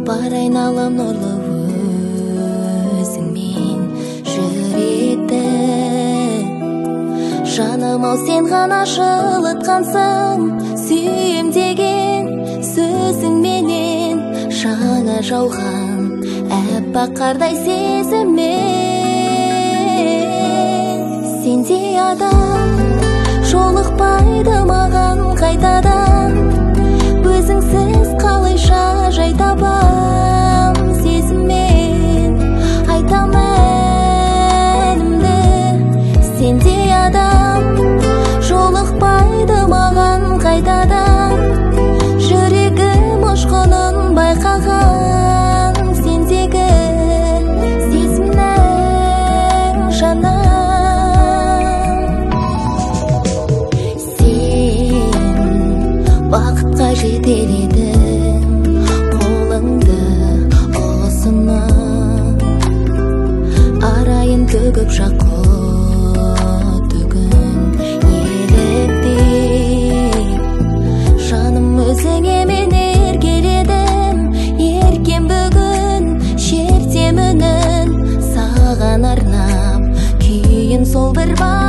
бар айналам нұрлы өзіңмен жүреді. Жаным ау, сен ғана жылытқансың, сүйем деген сөзіңменен, жаңа жауған әппақ қардай сезіммен. Сендей адам жолықпайды маған қайтадан, өзіңсіз қалайша жай табам сезіммен. Айтам әнімді, сендей адам жолықпайды маған қайтадан, жүрегім ұшқынын байқаған сендегі сезімнің жаным. Бақытқа жетеледің қолыңды ұсынып, арайын төгіп жақұты күн еліктей. Жаным, өзіңе мен еркеледім, еркем бүгін шертем үнін, саған арнап күйін сол бір